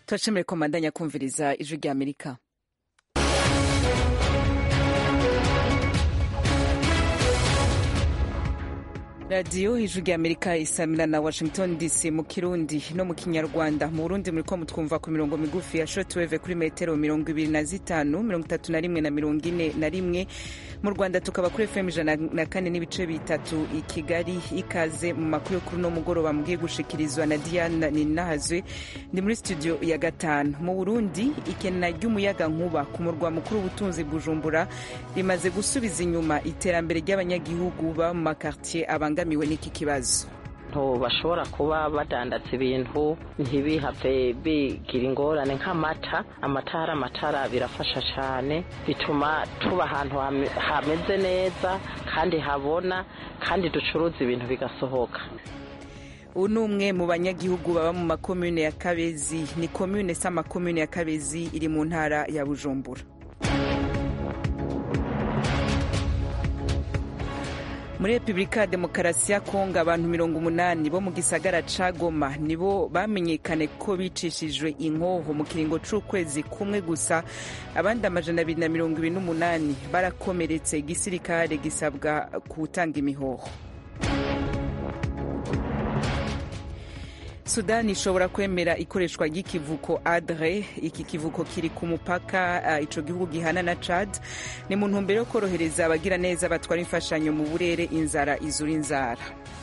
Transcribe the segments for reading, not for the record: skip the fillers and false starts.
turashimire ko mbandanya kumviriza ijwi rya Amerika. radiyo ijwi rya Amerika isamira na Washington DC mu Kirundi no mu Kinyarwanda. Mu Burundi muriko mutwumva ku mirongo migufi ya shortwave kuri metero 25, 31 na 41. Mu Rwanda tukaba kuri FM 104 n'ibice bitatu i Kigali. Ikaze mu makuru yo kuri no mugoroba mugiye gushikirizwa na Diana Ninahazwe ndi muri studio ya 5. Mu Burundi ikena ry'umuyaga nkuba ku murwa mukuru w'ubutunzi Bujumbura rimaze gusubiza inyuma iterambere ry'abanyagihugu ba mu makartier abangamiwe n'iki kibazo. Bashobora kuba badandatse ibintu ntibihave bigira ingorane nk'amata. Amatara birafasha cyane, bituma tuba ahantu hameze neza kandi habona, kandi ducuruza ibintu bigasohoka. Uyu umwe mu banyagihugu baba mu makomune ya Kabezi. Ni komune sama komune ya Kabezi iri mu ntara ya Bujumbura. Muri Republika ya Demokarasi ya Kongo abantu 80 bo mu gisagara ca Goma nibo bamenyekane ko bicishijwe inkoho mu kiringo c'ukwezi kumwe gusa. Abandi 228 barakomeretse. Igisirikare gisabwa gutanga imihoho. Sudani ishobora kwemera ikoreshwa ry'ikivuko Adre. Iki kivuko kiri ku mupaka ico gihugu gihana na Chad. Ni mu ntumbero yo korohereza abagira neza batwara imfashanyo mu burere inzara izura inzara.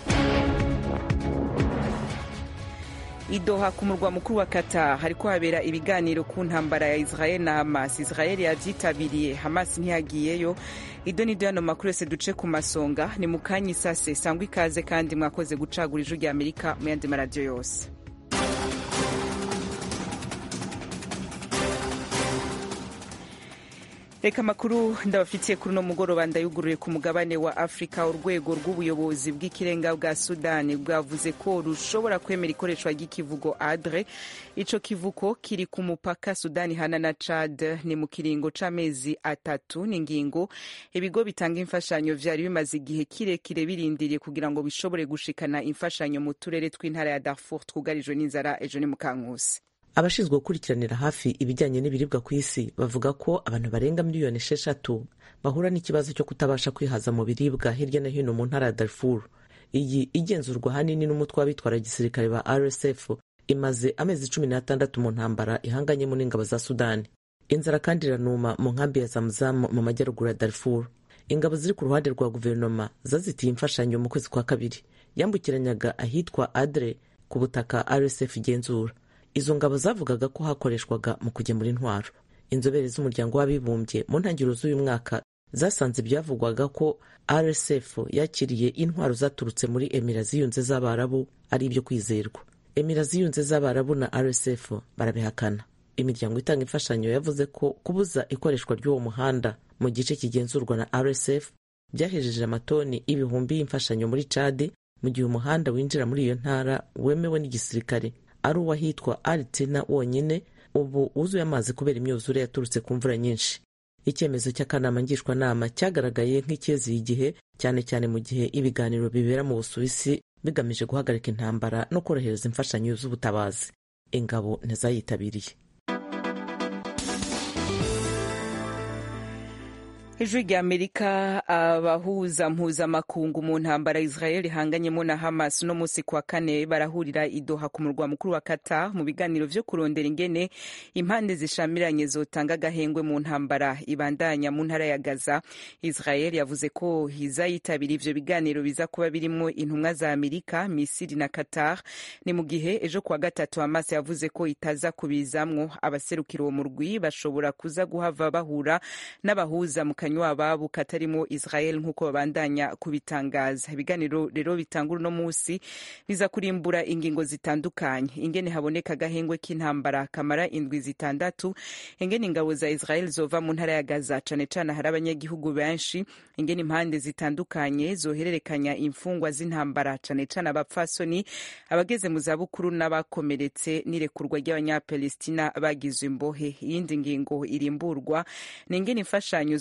Idoha ku murwa mukuru wa Qatar hariko habera ibiganiro ku ntambara ya Israel na Hamas. Israel yavyitabiriye, Hamas ntiyagiyeyo. Idonido yano makuru yose duce ku masonga ni mukanyi sase. Sangwa ikaze kandi mwakoze gucagura ijwi rya Amerika mu yandi maradiyo yose. Reka makuru ndabafitiye kuri no mugoroba ndayuguruye ku mugabane wa Afrika. Urwego rw'ubuyobozi bw'ikirenga bwa Sudani bwavuze ko rushobora kwemera ikoreshwa ry'ikivugo Adre. Ico kivuko kiri ku mupaka Sudani hana na Chad. Ni mu kiringo c'amezi 3. Ni ngingo ibigo bitanga imfashanyo vyari bimaze igihe kirekire birindiriye kugira ngo bishobore gushikana imfashanyo mu turere tw'intara ya Darfur twugarijwe n'inzara. Ejo ni Mukankusi. Abashinzwe gukurikiranira hafi ibijyanye n'ibiribwa ku isi bavuga ko abantu barenga 6,000,000 bahura n'ikibazo cyo kutabasha kwihaza mu biribwa hirya no hino mu ntara ya Darfur. Iyi igenzurwa hanini n'umutwe w'abitwara gisirikare ba RSF imaze amezi 16 mu ntambara ihanganyemo n'ingabo za Sudani. Inzara kandi iranuma mu nkambi ya Zamzam mu majyaruguru ya Darfur. Ingabo ziri ku ruhande rwa guverinoma zazitiye imfashanyo mu kwezi kwa kabiri yambukiranyaga ahitwa Adre ku butaka RSF igenzura. Izo ngabo zavugaga ko hakoreshwaga mu kugemura intwaro. Inzobere z'umuryango w'abibumbye mu ntangiriro z'uyu mwaka zasanze ibyavugwaga ko RSF yakiriye intwaro zaturutse muri Emirates ziyunze z'Abarabu ari ibyo kwizerwa. Emirates ziyunze z'Abarabu na RSF barabihakana. Imiryango itanga imfashanyo yavuze ko kubuza ikoreshwa ry'uwo muhanda mu gice kigenzurwa na RSF byahejeje amatoni ibihumbi y'imfashanyo muri Chad, mu gihe umuhanda winjira muri iyo ntara wemewe n'igisirikare ari uwahitwa Altina wonyine ubu wuzuye amazi kubera imyuzure yaturutse ku mvura nyinshi. Icyemezo cy'akanama ngishwanama cyagaragaye nk'icyezeye igihe, cyane cyane mu gihe ibiganiro bibera mu Busuwisi bigamije guhagarika intambara no korohereza imfashanyo z'ubutabazi. Ingabo ntizayitabiriye. Ijwi rya Amerika. Abahuza mpuzamakungu mu ntambara Israel ihanganyemo na Hamas no musi kwa kane barahurira Idoha ku murwa mukuru wa Qatar mu biganiro vyo kurondera ingene impande zishamiranye zotanga gahengwe mu ntambara ibandanya mu ntara ya Gaza. Israel yavuze ko hizayitabira ivyo biganiro biza kuba birimo intumwa za Amerika, Misiri na Qatar. Ni mu gihe ejo kwa gatatu Hamas yavuze ko itaza kubizamwo. Abaserukira uwo murwi bashobora kuza guhava bahura n'abahuza mu kanywa babo katarimo Israel nk'uko babandanya kubitangaza. Ibiganiro rero bitangura no musi biza kurimbura ingingo zitandukanye: ingene haboneka gahengwe k'intambara kamara 6, ingene ingabo za Israel zova mu ntara ya Gaza cane cane hari abanyagihugu benshi, ingene impande zitandukanye zohererekanya imfungwa z'intambara cane cane abapfasoni, abageze mu zabukuru n'abakomeretse, n'irekurwa ry'abanyapalestina bagizwe imbohe. Iyindi ngingo irimburwa ni ingene imfashanyo zoshika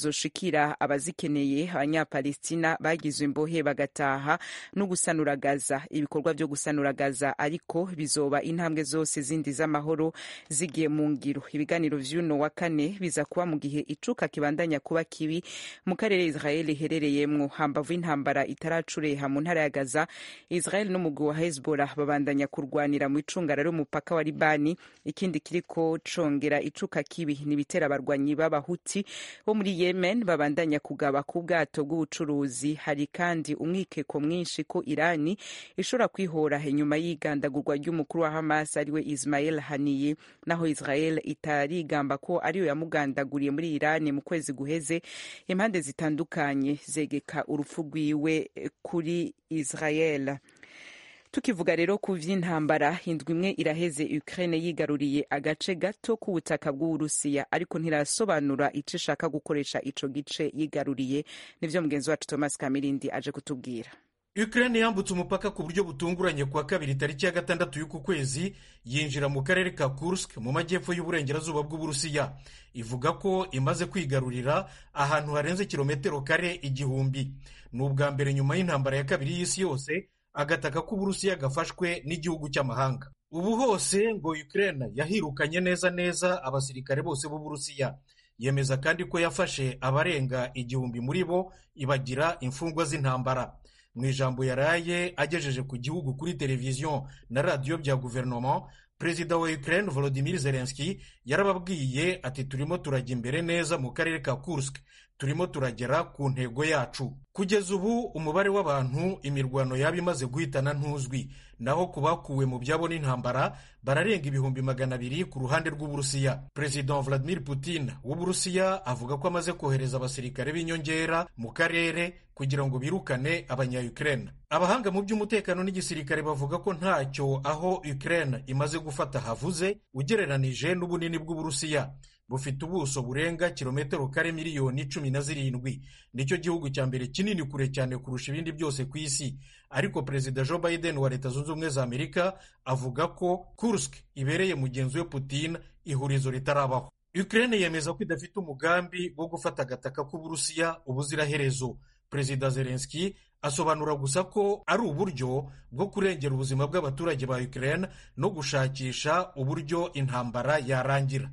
zishikira abazikeneye. Abanyapalestina bagizwe imbohe bagataha no gusanura Gaza. Ibikorwa byo gusanura Gaza ariko bizoba intambwe zose zindi z'amahoro zigiye mu ngiro. Ibiganiro vy'uno wa kane biza kuba mu gihe icuka kibandanya kuba kibi mu karere Israel iherereyemwo. Hambavu intambara itaracureha mu ntara ya Gaza, Israel n'umugwi wa Hezbollah babandanya kurwanira mu icungara ry'umupaka wa Libani. Ikindi kiriko congera icuka kibi ni bitera abarwanyi b'abahuti bo muri Yemen babandanya kugaba ku bwato bw'ubucuruzi. Hari kandi umwikeko mwinshi ko Irani ishobora kwihora inyuma y'igandagurwa ry'umukuru wa Hamas ariwe Ismail Haniyeh, naho Israel itarigamba ko ariyo yamugandaguriye muri Irani mu kwezi guheze. Impande zitandukanye zegeka urupfu rwiwe kuri Israel. Tukivuga rero ku vy'intambara, indwi imwe iraheze Ukraine yigaruriye agace gato k'ubutaka bw'Uburusiya, ariko ntirasobanura ico ishaka gukoresha ico gice yigaruriye. Nivyo mugenzi wacu Thomas Kamirindi aje kutubwira. Ukraine yambutse umupaka ku buryo butunguranye kuwa kabiri tariki ya 6 y'uku kwezi, yinjira mu karere ka Kursk mu majyepfo y'uburengerazuba bw'Uburusiya. Ivuga ko imaze kwigarurira ahantu harenze kilometero kare 1000. Ni ubwa mbere nyuma y'intambara ya kabiri y'isi yose agataka k'Uburusiya gafashwe n'igihugu cy'amahanga. Ubu hose ngo Ukraine yahirukanye neza abasirikare bose b'Uburusiya. Yemeza kandi ko yafashe abarenga 1000 muri bo ibagira imfungwa z'intambara. Mu ijambo yaraye agejeje ku gihugu kuri televiziyo na radio bya guverinoma, Perezida wa Ukraine Volodymyr Zelensky yarababwiye ati turimo turajya imbere neza mu karere ka Kursk, turimo turagera ku ntego yacu. Kugeza ubu umubare w'abantu imirwano yaba imaze guhitana ntuzwi, naho kubakuwe mu byabo n'intambara bararenga 200,000 ku ruhande rw'Uburusiya. Perezida Vladimir Putin w'Uburusiya avuga ko amaze kohereza abasirikare b'inyongera mu karere kugira ngo birukane abanya-Ukraine. Abahanga mu by'umutekano n'igisirikare bavuga ko ntacyo aho Ukraine imaze gufata havuze ugereranije n'ubunini bw'Uburusiya. Bufite ubuso burenga kilometero kare miliyoni 17. Nicyo gihugu cya mbere kinini kure cyane kurusha ibindi byose ku isi. Ariko Perezida Joe Biden wa Leta Zunze Ubumwe za Amerika avuga ko Kursk ibereye mugenzi we Putin ihurizo ritarabaho. Ukraine yemeza ko idafite umugambi wo gufata agataka k'Uburusiya ubuziraherezo. Perezida Zelensky asobanura gusa ko ari uburyo bwo kurengera ubuzima bw'abaturage ba Ukraine no gushakisha uburyo intambara yarangira.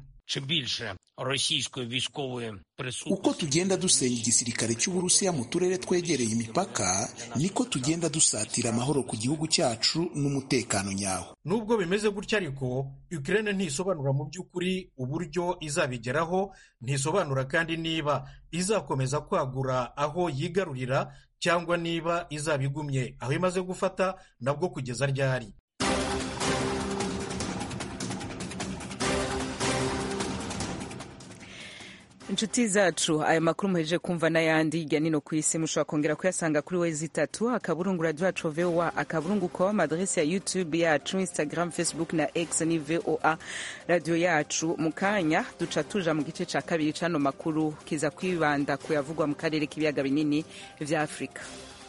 Uko tugenda dusenya igisirikare cy'Uburusiya mu turere twegereye imipaka, niko tugenda dusatira amahoro ku gihugu cyacu n'umutekano nyawo. Nubwo bimeze gutya ariko, Ukraine ntisobanura mu by'ukuri uburyo izabigeraho, ntisobanura kandi niba izakomeza kwagura aho yigarurira cyangwa niba izabigumye aho imaze gufata nabwo kugeza ryari. Inshuti zacu, aya makuru muhejeje kumva n'ayandi hirya nino ku isi mushobora kongera kuyasanga kuri wezi3 akaburungu radio yacu VOA akaburungu.com, adresse ya YouTube yacu, Instagram, Facebook na X ni VOA radio yacu. Mu kanya duca tuja mu gice ca kabiri cano makuru kiza kwibanda kuyavugwa mu karere k'ibiyaga binini vya Afrika.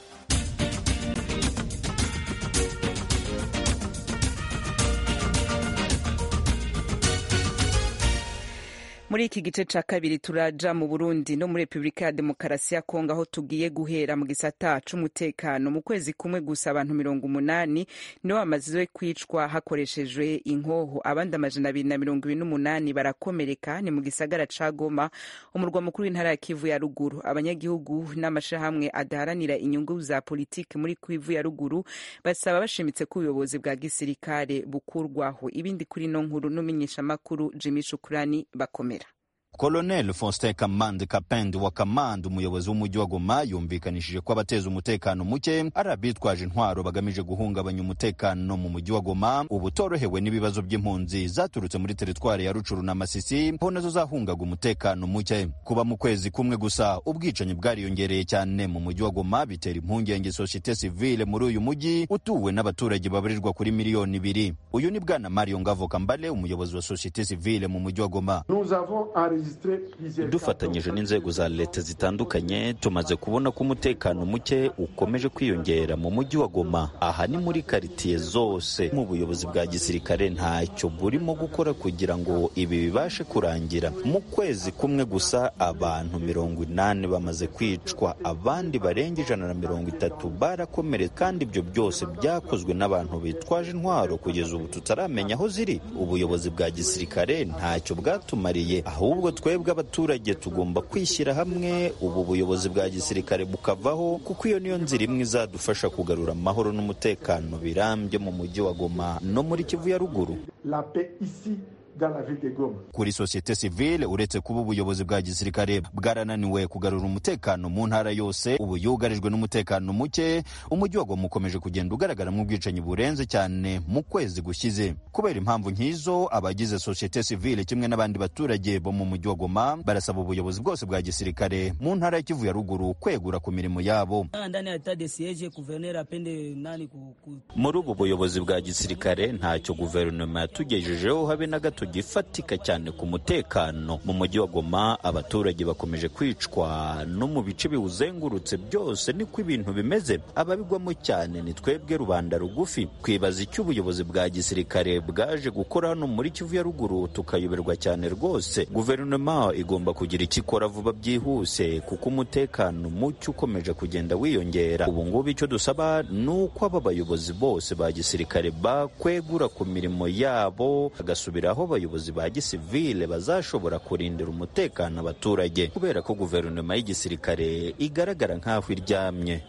Muri iki gice ca kabiri turaja mu Burundi no muri Republika ya Demokarasi ya Kongo, aho tugiye guhera mu gisata c'umutekano. Mu kwezi kumwe gusa abantu 80 nibo bamaze kwicwa hakoreshejwe inkoho, abandi 228 barakomereka. Ni mu gisagara ca Goma, umurwa mukuru w'intara ya Kivu ya Ruguru. Abanyagihugu n'amashirahamwe adaharanira inyungu za politiki muri Kivu ya Ruguru basaba bashimitse ko ubuyobozi bwa gisirikare bukurwaho. Ibindi kuri no nkuru n'umenyesha makuru Jimmy Shukrani bakomera. Colonel Faustin Kamande Kapendi wa Kamande, umuyobozi w'umujyi wa Goma, yumvikanishije ko abateza umutekano muke ari abitwaje intwaro bagamije guhungabanya umutekano mu mujyi wa Goma, ubu torohewe n'ibibazo by'impunzi zaturutse muri teritwari ya Rucuru na Masisi, ho nazo zahungaga umutekano muke. Kuba mu kwezi kumwe gusa ubwicanyi bwariyongereye cyane mu mujyi wa Goma bitera impungenge societe civile muri uyu mujyi utuwe n'abaturage babarirwa kuri miliyoni 2. Uyu ni bwana Mario Ngavo Kambale, umuyobozi wa societe civile mu mujyi wa Goma. dufatanyije n'inzego za leta zitandukanye tumaze kubona ko umutekano muke ukomeje kwiyongera mu mujyi wa Goma. Aha ni muri karitiye zose. Mu buyobozi bwa gisirikare ntacyo burimo gukora kugira ngo ibi bibashe kurangira. Mu kwezi kumwe gusa abantu 80 bamaze kwicwa, abandi barenga 130 barakomeretse, kandi ibyo byose byakozwe n'abantu bitwaje intwaro. Kugeza ubu tutaramenya aho ziri. Ubuyobozi bwa gisirikare ntacyo bwatumariye, ahubwo twebwe abaturage tugomba kwishyira hamwe ubu buyobozi bwa gisirikare bukavaho, kuko iyo niyo nzira imwe izadufasha kugarura amahoro n'umutekano birambye mu mujyi wa Goma no muri Kivu ya ruguru. Kuri societe civile, uretse kuba ubuyobozi bwa gisirikare bwarananiwe kugarura umutekano mu ntara yose ubu yugarijwe n'umutekano muke, umujyi wa Goma ukomeje kugenda ugaragara mu bwicanyi burenze cyane mu kwezi gushize. Kubera impamvu nk'izo, abagize societe civile kimwe n'abandi baturage bo mu mujyi wa Goma barasaba ubuyobozi bwose bwa gisirikare mu ntara ya Kivu ya ruguru kwegura ku mirimo yabo. Muri ubu buyobozi bwa gisirikare ntacyo guverinoma yatugejejeho habe na gato gifatika cyane ku mutekano. Mu mujyi wa Goma abaturage bakomeje kwicwa no mu bice biwuzengurutse byose niko ibintu bimeze. Ababigwamo cyane ni twebwe rubanda rugufi. Kwibaza icyo ubuyobozi bwa gisirikare bwaje gukora hano muri Kivu ya ruguru tukayoberwa cyane rwose. Guverinoma igomba kugira icyo ikora vuba byihuse, kuko umutekano muke ukomeje kugenda wiyongera. Ubu ngubu icyo dusaba ni uko aba bayobozi bose ba gisirikare bakwegura ku mirimo yabo, bagasubiraho abayobozi ba gisivile bazashobora kurindira umutekano abaturage, kubera ko guverinoma y'igisirikare igaragara nk'aho iryamye.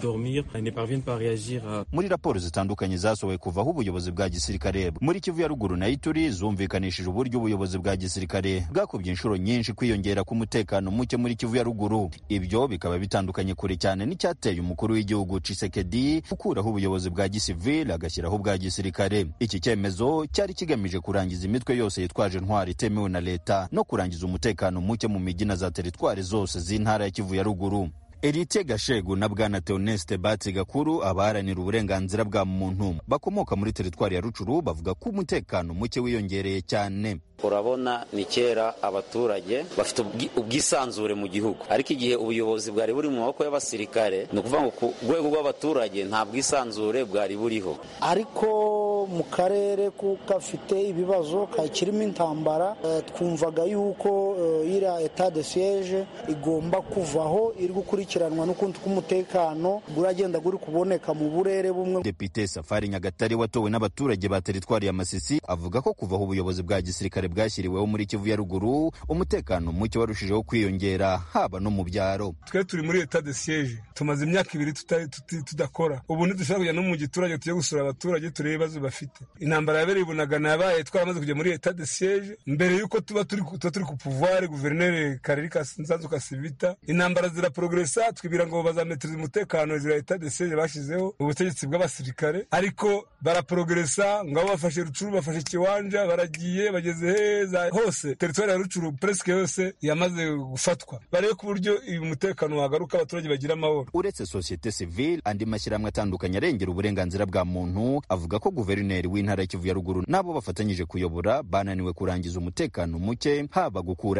Muri raporo zitandukanye zasohowe kuvaho ubuyobozi bwa gisirikare muri Kivu ya ruguru na Ituri zumvikanishije uburyo ubuyobozi bwa gisirikare bwakubye inshuro nyinshi kwiyongera k'umutekano muke muri Kivu ya ruguru. Ibyo bikaba bitandukanye kure cyane n'icyateye umukuru w'igihugu Tshisekedi gukuraho ubuyobozi bwa gisivile agashyiraho ubwa gisirikare. Iki cyemezo cyari kigamije kurangiza imitwe yose yitwaje intwari itemewe na leta no kurangiza umutekano muke mu mijyi na za teritwari zose z'intara ya Kivu ya ruguru. Erite Gashegu na Bwana Theoneste Batsi Gakuru, abaharanira uburenganzira bwa muntu bakomoka muri teritwari ya Rucuru, bavuga ko umutekano muke wiyongereye cyane. Urabona ni kera abaturage bafite ubwisanzure mu gihugu, ariko igihe ubuyobozi bwari buri mu maboko y'abasirikare, ni ukuvuga ngo ku rwego rw'abaturage nta bwisanzure bwari buriho. Ariko mu karere kafite ibibazo kakirimo intambara, twumvaga yuko ira etat de siege igomba kuvaho, iri gukurikiranwa n'ukundi k'umutekano guragenda guri kuboneka mu burere bumwe. Depite Safari Nyagatare watowe n'abaturage ba teritwari ya Masisi avuga ko kuvaho ubuyobozi bwa gisirikare bwashyiriweho muri Kivu ya ruguru, umutekano muke warushijeho kwiyongera haba no mu byaro. Twe turi muri etat de siege, tumaze imyaka 2 tudakora. Ubu ntidushobora kujya no mu giturage tujye gusura abaturage turebe ibibazo bafite. Intambara yabereye Bunagana yabaye twaramaze kujya muri etat de siege mbere yuko tuba turi ku pouvoir. Guverineri Kareri Nsanzu Kasivita, intambara ziraprogressa, twibira ngo bazametriza umutekano zira etat de siege bashizeho ubutegetsi bw'abasirikare, ariko baraprogressa ngabo bafashe Rucuru, bafashe Kiwanja, baragiye bageze heza hose. Territoire ya Rucuru presque yose yamaze gufatwa, barebe ku buryo umutekano wagaruka abaturage bagira amahoro. Uretse societe civile, andi mashyirahamwe atandukanye arengera uburenganzira bwa muntu avuga ko guverineri w'intara ya Kivu ya ruguru nabo bafatanyije kuyobora bananiwe kurangiza umutekano muke, haba gukura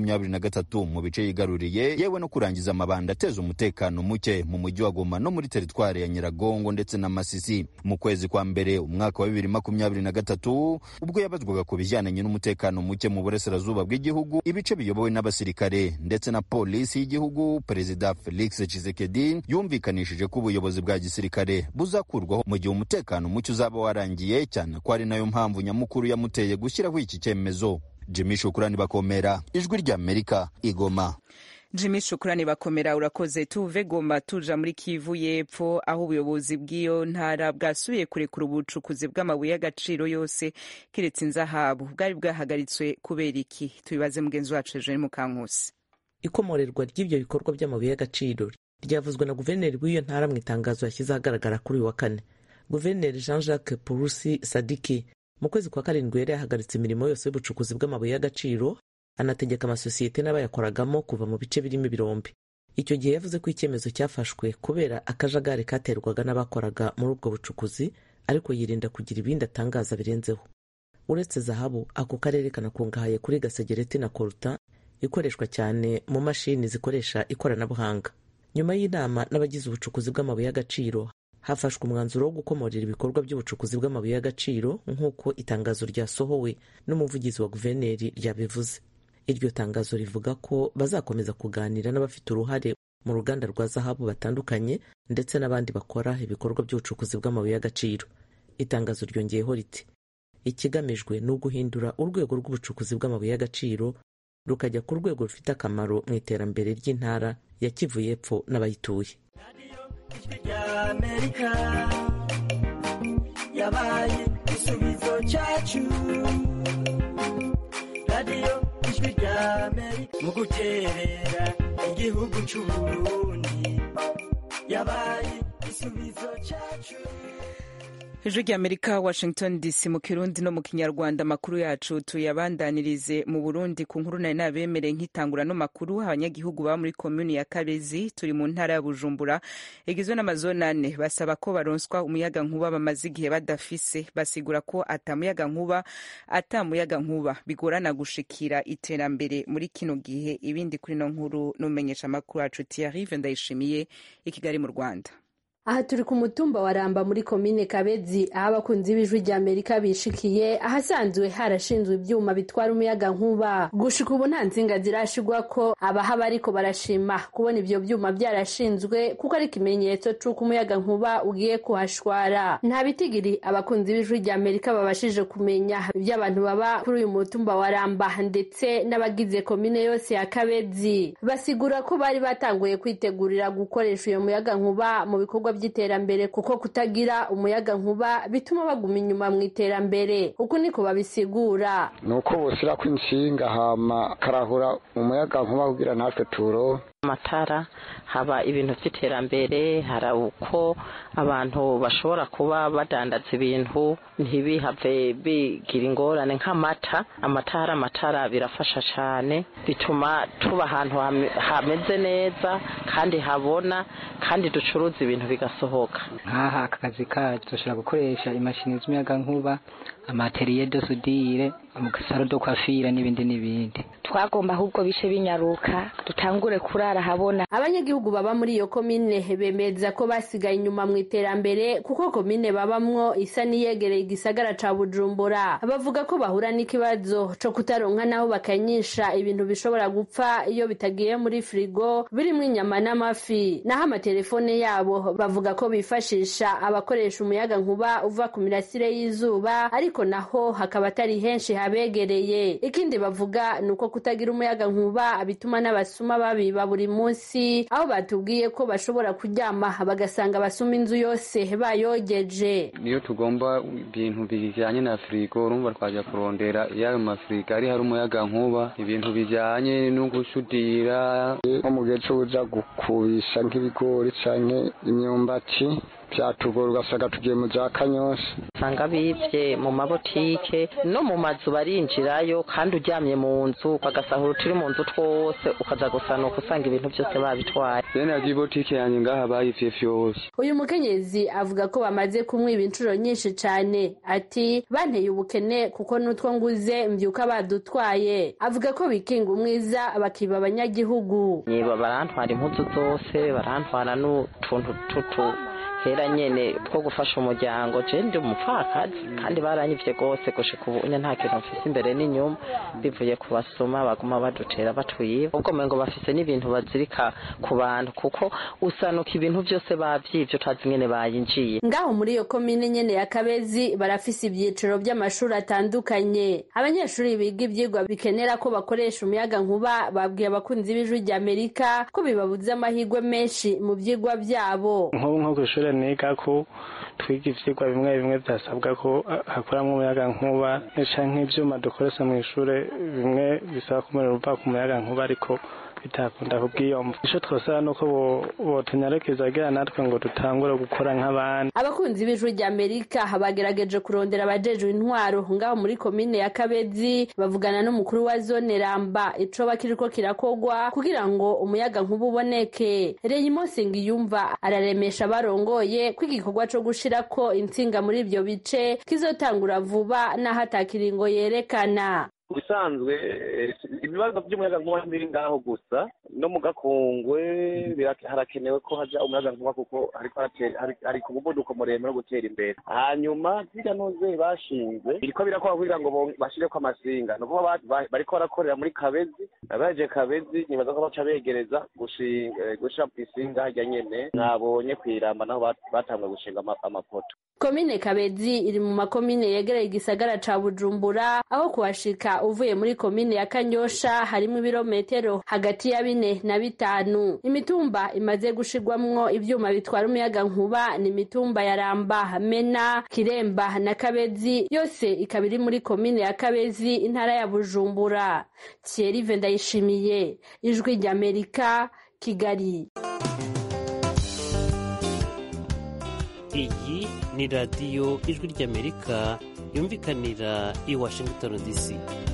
M23 mu bice yigaruriye, yewe no kurangiza amabanda ateza umutekano muke mu mujyi wa Goma no muri teritwari ya Nyiragongo ndetse na Masisi. Mu kwezi kwa mbere umwaka wa 2023 ubwo yabazwaga ku bijyanye n'umutekano muke mu burasirazuba bw'igihugu, ibice biyobowe n'abasirikare ndetse na polisi y'igihugu, Perezida Felix Tshisekedi yumvikanishije ko ubuyobozi bwa gisirikare buzakurwaho mu gihe umutekano muke uzaba warangiye, cyane ko ari nayo mpamvu nyamukuru yamuteye gushyiraho iki cyemezo. Jimmy Shukrani Bakomera, Ijwi ry'Amerika, Igoma. Jimmy Shukrani Bakomera, urakoze. Tuve Goma tuja muri Kivu y'Epfo, aho ubuyobozi bw'iyo ntara bwasubiye kurekura ubucukuzi bw'amabuye y'agaciro yose kiretse inzahabu bwari bwahagaritswe kubera iki? Tubibaze mugenzi wacu Eugene Mukankusi. Ikomorerwa ry'ibyo bikorwa by'amabuye y'agaciro ryavuzwe na guverineri w'iyo ntara mu itangazo yashyize ahagaragara kuri uyu wa kane. Guverineri Jean-Jacques Purusi Sadiki mu kwezi kwa karindwi yari yahagaritse imirimo yose y'ubucukuzi bw'amabuye y'agaciro, anategeka amasosiyete n'abayakoragamo kuva mu bice birimo ibirombe. Icyo gihe yavuze ko icyemezo cyafashwe kubera akajagari katerwaga n'abakoraga muri ubwo bucukuzi, ariko yirinda kugira ibindi atangaza birenzeho. Uretse zahabu, ako karere kanakungahaye kuri gasegereti na koruta, ikoreshwa cyane mu mashini zikoresha ikoranabuhanga. Nyuma y'inama n'abagize ubucukuzi bw'amabuye y'agaciro, hafashwe umwanzuro wo gukomorera ibikorwa by'ubucukuzi bw'amabuye y'agaciro nk'uko itangazo ryasohowe n'umuvugizi wa guverineri ryabivuze. Iryo tangazo rivuga ko bazakomeza kuganira n'abafite uruhare mu ruganda rwa zahabu batandukanye ndetse n'abandi bakora ibikorwa by'ubucukuzi bw'amabuye y'agaciro. Itangazo ryongeyeho riti ikigamijwe ni uguhindura urwego rw'ubucukuzi bw'amabuye y'agaciro rukajya ku rwego rufite akamaro mu iterambere ry'intara ya Kivu y'Epfo n'abayituye. Yabaye igisubizo cyacu, radiyo ijwi ry'Amerika mu guterera igihugu cy'u Burundi, yabaye igisubizo cyacu. Ijwi ry'Amerika, Washington DC, mu Kirundi no mu Kinyarwanda. Amakuru yacu tuyabandanirize mu Burundi ku nkuru nari nabemereye nk'itangura no makuru. Abanyagihugu baba muri komuni ya Kabezi turi mu ntara ya Bujumbura igizwe n'amazone 4 basaba ko baronswa umuyaga nkuba bamaze igihe badafise. Basigura ko atamuyaga nkuba bigorana gushikira iterambere muri kino gihe. Ibindi kuri no nkuru n'umenyesha amakuru yacu Thierry Vendayishimiye i Kigali mu Rwanda. Aha turi ku mutumba wa Ramba muri komine Kabezi, aho abakunzi b'Ijwi ry'Amerika bishikiye ahasanzwe harashinzwe ibyuma bitwara umuyaga nkuba. Gushika ubu nta nsinga zirashigwa ko abahaba ariko barashima kubona ibyo byuma byarashinzwe kuko ari ikimenyetso c'uko umuyaga nkuba ugiye kuhashwara. Nta bitigiri abakunzi b'Ijwi ry'Amerika babashije kumenya ibyo abantu baba kuri uyu mutumba wa Ramba ndetse n'abagize komine yose ya Kabezi. Basigura ko bari batanguye kwitegurira gukoresha uyo muyaga nkuba mu bikorwa by'iterambere kuko kutagira umuyaga nkuba bituma baguma inyuma mu iterambere. Uko niko babisigura. Nuko bosira kw'inshinga hama karahura umuyaga nkuba kugira natwe turo amatara haba ibintu by'iterambere, hari uko abantu bashobora kuba badandaza ibintu ntibihave bigira ingorane nk'amata. Amatara birafasha cyane, bituma tuba ahantu hameze neza kandi habona kandi ducuruza ibintu bigasohoka. Nk'aha akazi kacu dushobora gukoresha imashini z'umuyaga nkuba, amateriye de sudire, amasaro do kwafira n'ibindi. Twagomba ahubwo bishe binyaruka dutangure kurara habona. Abanyagihugu baba muri iyo komine bemeza ko basigaye inyuma mu iterambere kuko komine babamwo isa niyegereye igisagara ca Bujumbura. Bavuga ko bahura n'ikibazo co kutaronka naho bakanyisha ibintu bishobora gupfa iyo bitagiye muri frigo birimo inyama n'amafi. Naho amatelefone yabo bavuga ko bifashisha abakoresha umuyaga nkuba uva ku mirasire y'izuba, ariko naho hakaba atari henshi habegereye. Ikindi bavuga nuko kutagira umuyaga nkuba bituma n'abasuma babiba buri munsi, aho batubwiye ko bashobora kuryama bagasanga basuma inzu yose bayogeje. Niyo tugomba ibintu bijyanye na frigo urumva twaje kurondera yayo mafrigo ari hari umuyaga nkuba, ibintu bijyanye no gushudira nko mu gihe cyo uza gukubisha nk'ibigori canke imyumbati byatugora ugasanga tugiye mu za Kanyosha. Usanga bivye mu mabotike no mu mazu barinjirayo, kandi uryamye mu nzu bagasahura turi mu nzu twose ukaza gusanuka usanga ibintu byose babitwaye. Bene agiye botike yanjye ngaha bayivye vyose. Uyu mukenyezi avuga ko bamaze kumwiba inshuro nyinshi cane. Ati banteye ubukene kuko nutwo nguze mbyuka badutwaye. Avuga ko bikinga umwiza bakiba abanyagihugu. Niba barantwara impuzu zose, barantwara n'utuntu tutu hera nyene two gufasha umuryango. Je ndi umupfakazi kandi baranyivye gose gushika ubu nta kintu mfise imbere n'inyuma, bivuye ku basuma baguma badutera batwiba. Ubwo mengo bafise n'ibintu bazirika ku bantu kuko usanuka ibintu byose bavyivye utazi nyene bayinjiye. Ngaho muri iyo komine nyene ya Kabezi barafise ibyiciro by'amashuri atandukanye. Abanyeshuri biga ivyigwa bikenera ko bakoresha umuyaga nkuba babwiye abakunzi b'Ijwi ry'Amerika ko bibabuza amahirwe menshi mu vyigwa byabo. Nko kw'ishuri niga ko twiga ivyigwa bimwe byasabwa ko hakoramwo umuyaga nkuba, canke ivyuma dukoresha mu ishure bimwe bisaba ko umuriro uva ku muyaga nkuba ariko bitakunda kubwiyomva. Ico twosaba nuko botunyarekeza agira natwe ngo dutangure gukora nk'abandi. Abakunzi b'Ijwi ry'Amerika bagerageje kurondera abajejwe intwaro ngaho muri komine ya Kabezi, bavugana n'umukuru wa zone Ramba ico bakiriko kirakogwa kugira ngo umuyaga nkuba uboneke. Reyimo Singiyumva araremesha barongoye ko igikorwa co gushirako intsinga muri ivyo bice kizotangura vuba naho atakiringo yerekana. bisanzwe ibibazo by'umuyagankuba biri ngaho gusa no mu Gakungwe harakenewe ko haja umuyagankuba kuko hari ku muvuduko muremure wo gutera imbere. Hanyuma zirya noze bashinze biriko birakora kugira ngo bashireko amasinga no kuba bariko barakorera muri Kabezi, abaje Kabezi nibaza ko baca begereza gushira isinga harya nyene nabonye kwiramba naho batangwe gushinga amapoto. Komine Kabezi iri mu makomine yegereye igisagara ca Bujumbura, aho kuhashika uvuye muri komine ya Kanyosha harimo ibirometero hagati ya 4 na 5. Imitumba imaze gushirwamwo ivyuma bitwara umuyaga nkuba ni imitumba ya Ramba, Mena, Kiremba na Kabezi, yose ikaba iri muri komine ya Kabezi intara ya Bujumbura. Thierry Vendayishimiye, Ijwi ry'Amerika, Kigali. Iyi ni radiyo Ijwi ry'Amerika yumvikanira i Washington DC.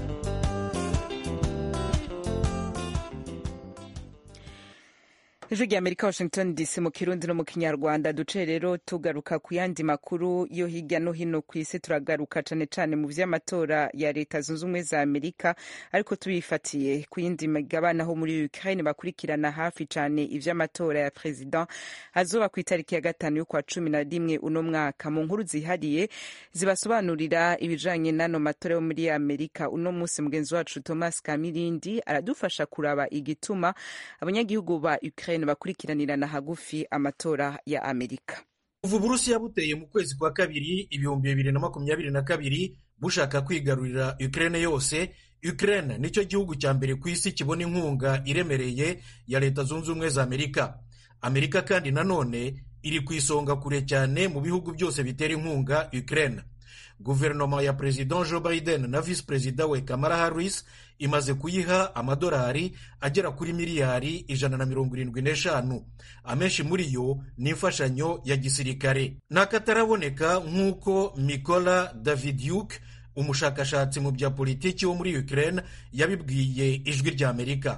Ijwi ry'Amerika, Washington DC, mu Kirundi no mu Kinyarwanda. Duce rero tugaruka ku yandi makuru yo hirya no hino ku isi. Turagaruka cane cane mu vy'amatora ya Leta Zunze Ubumwe za Amerika, ariko tubifatiye ku yindi migabane aho muri Ukraine bakurikirana hafi cane ivy'amatora ya president azoba ku itariki ya 5 y'ukwa 11 uno mwaka. Mu nkuru zihariye zibasobanurira ibijanye n'ano matora yo muri Amerika, uno musi mugenzi wacu Thomas Kamirindi aradufasha kuraba igituma abanyagihugu ba Ukraine bakurikiranirana hagufi amatora ya Amerika. Kuva Uburusiya buteye mu kwezi kwa kabiri 2022 bushaka kwigarurira Ukraine yose, Ukraine nicyo gihugu cya mbere ku isi kibona inkunga iremereye ya Leta Zunze Ubumwe za Amerika. Amerika kandi nanone iri ku isonga kure cyane mu bihugu byose bitera inkunga Ukraine. Guverinoma ya President Joe Biden na Vice President we Kamala Harris imaze kuyiha amadolari agera kuri miliyari 175. Amenshi muri yo ni imfashanyo ya gisirikare. Nakataraboneka nk'uko Mykola Davydiuk, umushakashatsi mu bya politiki wo muri Ukraine, yabibwiye Ijwi ry'Amerika.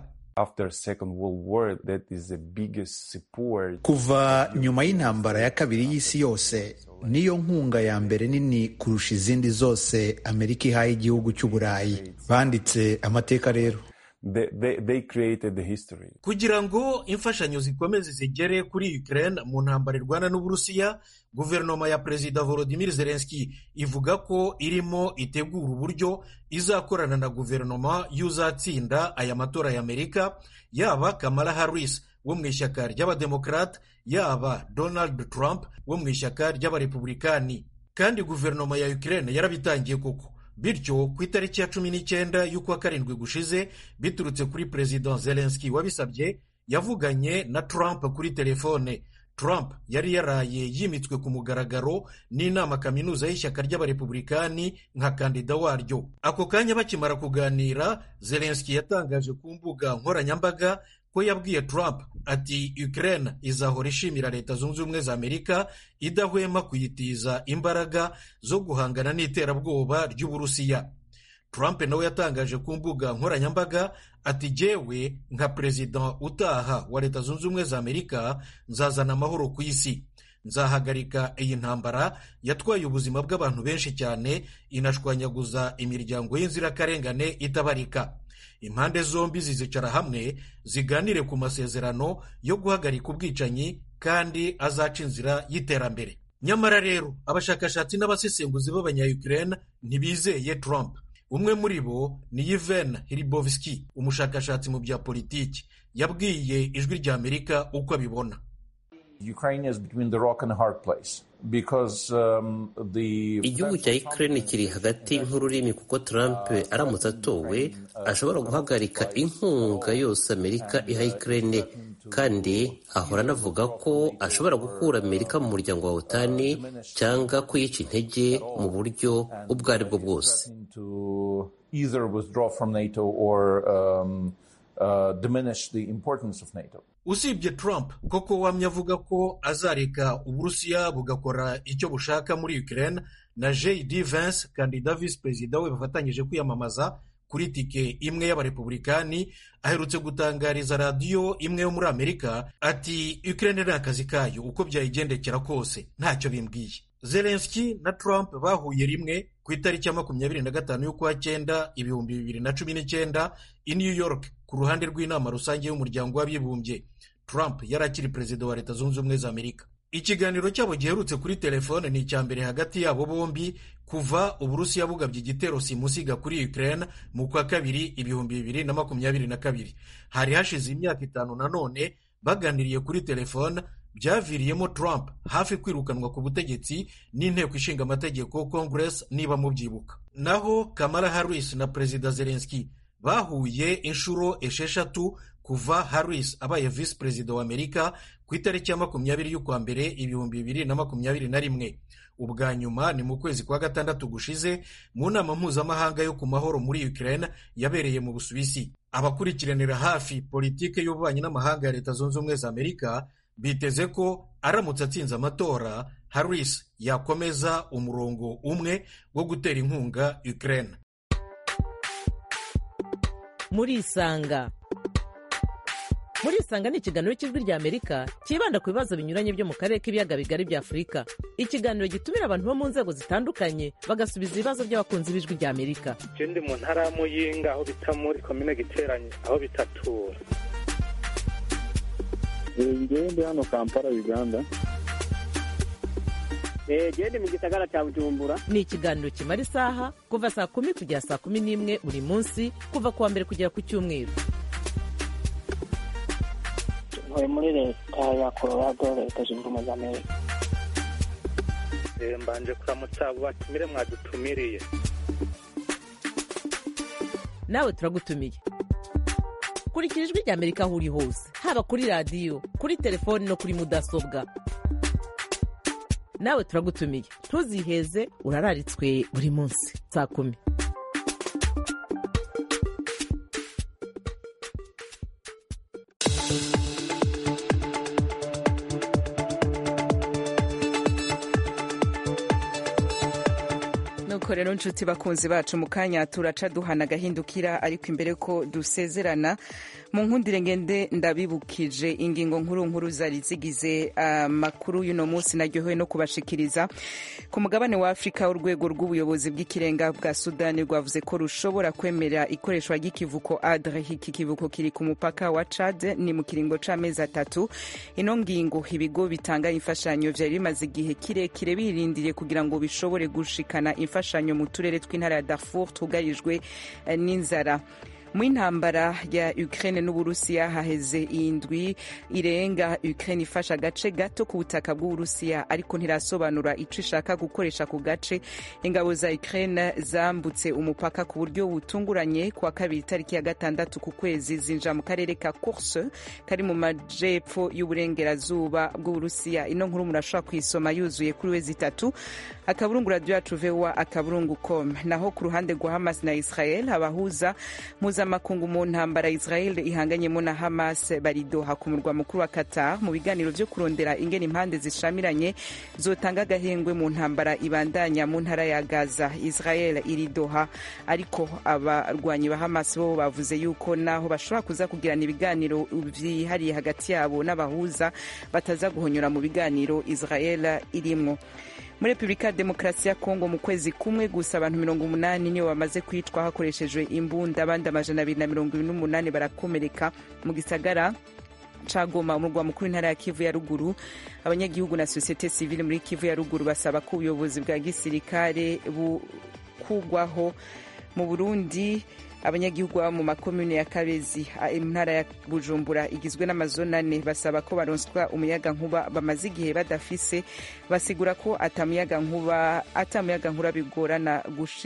Kuva nyuma y'intambara ya kabiri y'isi yose, niyo nkunga ya mbere nini kurusha izindi zose Amerika ihaye igihugu cy'Uburayi. Banditse amateka rero. Kugira ngo imfashanyo zikomeze zigere kuri Ukraine mu ntambara irwana n'Uburusiya, guverinoma ya Perezida Volodymyr Zelensky ivuga ko irimo itegura uburyo izakorana na guverinoma y'uzatsinda aya matora ya Amerika, yaba Kamala Harris wo mu ishyaka ry'Abademokrate, yaba Donald Trump wo mu ishyaka ry'Abarepublikani. Kandi guverinoma ya Ukraine yarabitangiye koko. Bityo ku itariki ya 19 y'ukwa 7 gushize, biturutse kuri President Zelensky wabisabye, yavuganye na Trump kuri telefone. Trump yari yaraye yimitswe ku mugaragaro n'inama kaminuza y'ishyaka ry'Abarepublikani nka kandida waryo. Ako kanya bakimara kuganira, Zelensky yatangaje ku mbuga nkoranyambaga ko yabwiye Trump ati Ukraine izahora ishimira Leta Zunze Ubumwe za Amerika idahwema kuyitiza imbaraga zo guhangana n'iterabwoba ry'Uburusiya. Trump nawe yatangaje ku mbuga nkoranyambaga ati jewe nka president utaha wa Leta Zunze Ubumwe za Amerika nzazana amahoro ku isi, nzahagarika iyi ntambara yatwaye ubuzima bw'abantu benshi cyane, inashwanyaguza imiryango y'inzirakarengane itabarika. Impande zombi zizicara hamwe ziganire ku masezerano yo guhagarika ubwicanyi kandi azaca inzira y'iterambere. Nyamara rero abashakashatsi n'abasesenguzi b'abanya-Ukraine ntibizeye Trump. Umwe muri bo ni Yevhen Hribovsky, umushakashatsi mu bya politiki, yabwiye Ijwi ry'Amerika uko abibona. Igihugu cya Ukraine kiri hagati nk'ururimi, kuko Trump aramutse atowe ashobora guhagarika inkunga yose Amerika iha Ukraine, kandi ahora anavuga ko ashobora gukura Amerika mu muryango wa OTAN cyangwa kuyica intege mu buryo ubwo ari bwo bwose. Usibye Trump koko wamye avuga ko azareka Uburusiya bugakora icyo bushaka muri Ukraine, na J.D. Vance, kandida Vice President we bafatanyije kwiyamamaza kuri tike imwe y'Abarepublikani, aherutse gutangariza radiyo imwe yo muri Amerika ati Ukraine ni akazi kayo, uko byayigendekera kose ntacyo bimbwiye. Zelensky na Trump bahuye rimwe ku itariki ya 25 y'ukwa cyenda 2019 i New York ku ruhande rw'inama rusange y'umuryango w'abibumbye. Trump yari akiri perezida wa Leta Zunze Ubumwe za Amerika. Ikiganiro cyabo giherutse kuri telefone ni icya mbere hagati yabo bombi kuva Uburusiya bugabye igitero simusiga kuri Ukraine mu kwa kabiri 2022. Hari hashize imyaka 5 nanone baganiriye kuri telefone, byaviriyemo Trump hafi kwirukanwa ku butegetsi n'inteko ishinga amategeko Congress niba mubyibuka. Naho Kamala Harris na Perezida Zelensky bahuye inshuro 6 kuva Harris abaye Vice Perezida wa Amerika ku itariki ya 20 y'ukwa mbere 2021. Ubwa nyuma ni mu kwezi kwa gatandatu gushize mu nama mpuzamahanga yo ku mahoro muri Ukraine yabereye mu Busuwisi. Abakurikiranira hafi politike y'ububanyi n'amahanga ya Leta Zunze Ubumwe za Amerika biteze ko aramutse atsinze amatora, Harris yakomeza umurongo umwe wo gutera inkunga Ukraine. Murisanga ni ikiganiro cy'ijwi rya Amerika kibanda ku bibazo binyuranye byo mu karere k'ibiyaga bigari bya Afurika. Ikiganiro gitumira abantu bo mu nzego zitandukanye bagasubiza ibibazo by'abakunzi b'ijwi rya Amerika. Ndi mu ntara ya Muyinga aho bita muri komine Giteranyi aho bitatura. Ndi hano Kampala Uganda. Ndi mu gisagara cya Bujumbura. Ni ikiganiro kimara isaha kuva saa 10 kugera saa 11 buri munsi kuva kuwa mbere kugera ku cyumweru. Muri Leta ya Colorado, Leta Zunze Ubumwe za Amerika. Mbanje kuramutsa abo batumire mwadutumiriye. Nawe turagutumiye. Kurikira ijwi rya Amerika aho uri hose, haba kuri radio, kuri telefone no kuri mudasobwa. Nawe turagutumiye. Ntuziheze, urararitswe buri munsi saa 10. rero nshuti bakunzi bacu mu kanya turaca duhana agahindukira, ariko imbere ko dusezerana mu nkundire ngende ndabibukije ingingo nkuru zari zigize amakuru y'uno munsi naryohewe no kubashikiriza. Ku mugabane wa Afrika, urwego rw'ubuyobozi bw'ikirenga bwa Sudani rwavuze ko rushobora kwemera ikoreshwa ry'ikivuko Adre. Iki kivuko kiri ku mupaka wa Chad, ni mu kiringo c'amezi 3. Ino ngingo ibigo bitanga imfashanyo vyari bimaze igihe kirekire birindiriye kugira ngo bishobore gushikana imfashanyo mu turere tw'intara ya Darfur tugarijwe n'inzara. Mu intambara ya Ukraine n'Uburusiya haheze indwi irenga Ukraine ifasha agace gato ku butaka bw'Uburusiya, ariko ntirasobanura ico ishaka gukoresha ku gace. Ingabo za Ukraine zambutse umupaka ku buryo butunguranye kwa kabiri tariki ya 6 ku kwezi, zinja mu karere ka Kursk kari mu majepfo y'uburengerazuba bw'Uburusiya. Ino nkuru murashobora kuyisoma yuzuye kuri wezi 3 akaburungu radio yacu VOA akaburungu.com. Naho ku ruhande rwa Hamas na Israel, abahuza mpuzamakungu mu ntambara Israel ihanganyemo na Hamas bari Doha ku murwa mukuru wa Qatar mu biganiro byo kurondera ingene impande zishamiranye zotanga agahengwe mu ntambara ibandanya mu ntara ya Gaza. Israel iri Doha, ariko abarwanyi ba Hamas bo bavuze yuko naho bashobora kuza kugirana ibiganiro byihariye hagati yabo n'abahuza bataza guhonyora mu biganiro Israel irimwo. Muri Republika Demokarasi ya Kongo mu kwezi kumwe gusa abantu 80 niyo bamaze kwicwa hakoreshejwe imbunda, abandi 228 barakomereka mu gisagara ca Goma, umurwa mukuru intara ya Kivu ya ruguru. Abanyagihugu na societe civile muri Kivu ya ruguru basaba ko ubuyobozi bwa gisirikare bukugwaho. Mu Burundi, abanyagihugu mu makomune ya Kabezi intara ya Bujumbura igizwe n'amazona 4 basaba ko baronswa umuyaga nkuba bamaze igihe badafise. Basigura ko atamuyaga nkuba bigorana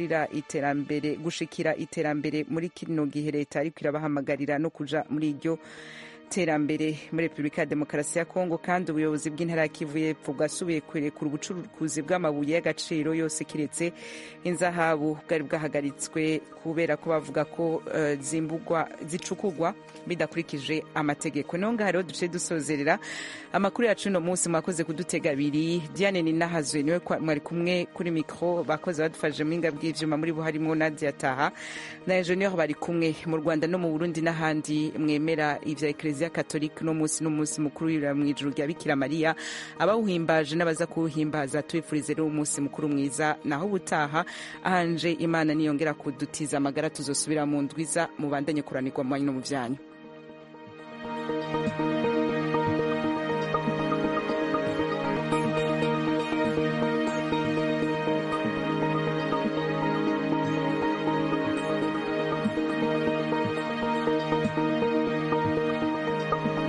gushikira iterambere muri kino gihe leta ariko irabahamagarira no kuja muri iryo terambere. Muri Republika ya Demokarasi ya Kongo kandi ubuyobozi bw'intara ya Kivu y'Epfo bwasubiye kurekura ubucuruzi bw'amabuye y'agaciro yose kiretse inzahabu bwari bwahagaritswe kubera ko bavuga ko zicukugwa bidakurikije amategeko. Nonga hariho duce dusozerera amakuru yacu no munsi. Mwakoze kudutega abiri. Diane Ninahazwe niwe mwari kumwe kuri mikro, bakoze badufashije mu inga bw'ivyuma muri bo harimo Nadia Taha na Engineer bari kumwe. Mu Rwanda no mu Burundi n'ahandi mwemera ivya Eklezia kiliziya katolika uno munsi n'umunsi mukuru w'irira mw'ijuru rya bikira mariya. Abawuhimbaje n'abaza kuwuhimbaza tubifurize rero umunsi mukuru mwiza, naho ubutaha ahanje Imana niyongera kudutiza amagara tuzosubira mu ndwiza. Mubandanye kuranirwa mu banyu no mu vyanyu.